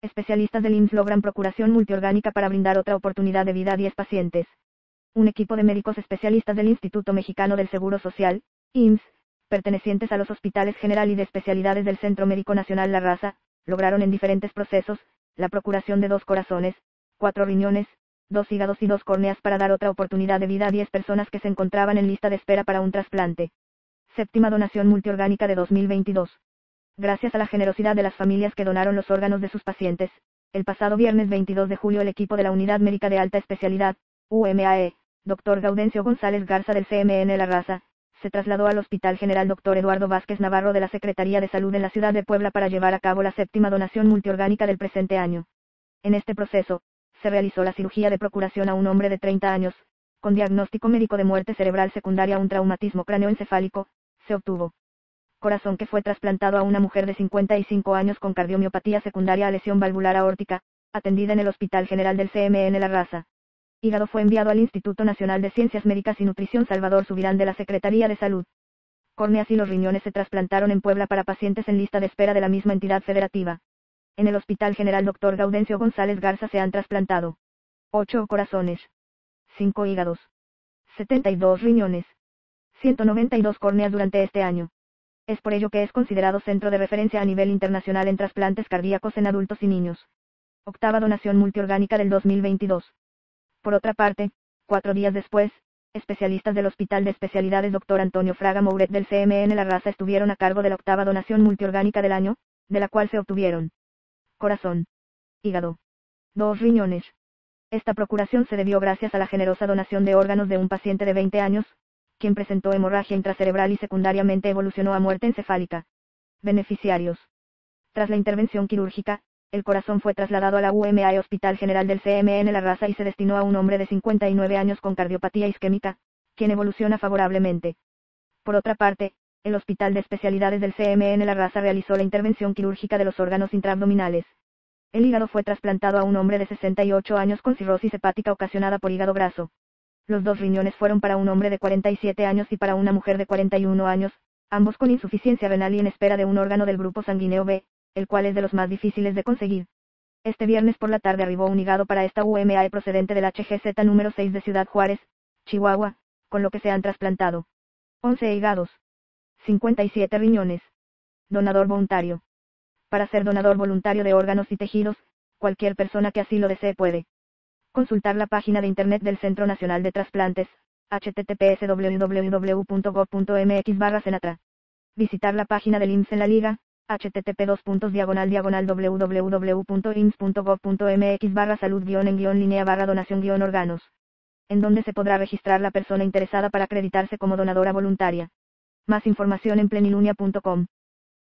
Especialistas del IMSS logran procuración multiorgánica para brindar otra oportunidad de vida a 10 pacientes. Un equipo de médicos especialistas del Instituto Mexicano del Seguro Social, IMSS, pertenecientes a los hospitales general y de especialidades del Centro Médico Nacional La Raza, lograron en diferentes procesos, la procuración de 2 corazones, 4 riñones, 2 hígados y 2 córneas para dar otra oportunidad de vida a 10 personas que se encontraban en lista de espera para un trasplante. Séptima donación multiorgánica de 2022. Gracias a la generosidad de las familias que donaron los órganos de sus pacientes, el pasado viernes 22 de julio el equipo de la Unidad Médica de Alta Especialidad, UMAE, Dr. Gaudencio González Garza del CMN La Raza, se trasladó al Hospital General Dr. Eduardo Vázquez Navarro de la Secretaría de Salud en la ciudad de Puebla para llevar a cabo la séptima donación multiorgánica del presente año. En este proceso, se realizó la cirugía de procuración a un hombre de 30 años, con diagnóstico médico de muerte cerebral secundaria a un traumatismo cráneoencefálico, se obtuvo corazón que fue trasplantado a una mujer de 55 años con cardiomiopatía secundaria a lesión valvular aórtica, atendida en el Hospital General del CMN La Raza. Hígado fue enviado al Instituto Nacional de Ciencias Médicas y Nutrición Salvador Subirán de la Secretaría de Salud. Córneas y los riñones se trasplantaron en Puebla para pacientes en lista de espera de la misma entidad federativa. En el Hospital General Dr. Gaudencio González Garza se han trasplantado 8 corazones, 5 hígados, 72 riñones, 192 córneas durante este año. Es por ello que es considerado centro de referencia a nivel internacional en trasplantes cardíacos en adultos y niños. Octava donación multiorgánica del 2022. Por otra parte, 4 días después, especialistas del Hospital de Especialidades Dr. Antonio Fraga Mouret del CMN La Raza estuvieron a cargo de la octava donación multiorgánica del año, de la cual se obtuvieron corazón, hígado, 2 riñones. Esta procuración se debió gracias a la generosa donación de órganos de un paciente de 20 años, quien presentó hemorragia intracerebral y secundariamente evolucionó a muerte encefálica. Beneficiarios. Tras la intervención quirúrgica, el corazón fue trasladado a la UMAE Hospital General del CMN La Raza y se destinó a un hombre de 59 años con cardiopatía isquémica, quien evoluciona favorablemente. Por otra parte, el Hospital de Especialidades del CMN La Raza realizó la intervención quirúrgica de los órganos intraabdominales. El hígado fue trasplantado a un hombre de 68 años con cirrosis hepática ocasionada por hígado graso. Los 2 riñones fueron para un hombre de 47 años y para una mujer de 41 años, ambos con insuficiencia renal y en espera de un órgano del grupo sanguíneo B, el cual es de los más difíciles de conseguir. Este viernes por la tarde arribó un hígado para esta UMAE procedente del HGZ número 6 de Ciudad Juárez, Chihuahua, con lo que se han trasplantado 11 hígados, 57 riñones. Donador voluntario. Para ser donador voluntario de órganos y tejidos, cualquier persona que así lo desee puede consultar la página de internet del Centro Nacional de Trasplantes, https://www.gov.mx/Senatra. Visitar la página del IMSS en la liga, http://www.ims.gov.mx/salud-en-línea/donación-órganos, en donde se podrá registrar la persona interesada para acreditarse como donadora voluntaria. Más información en plenilunia.com.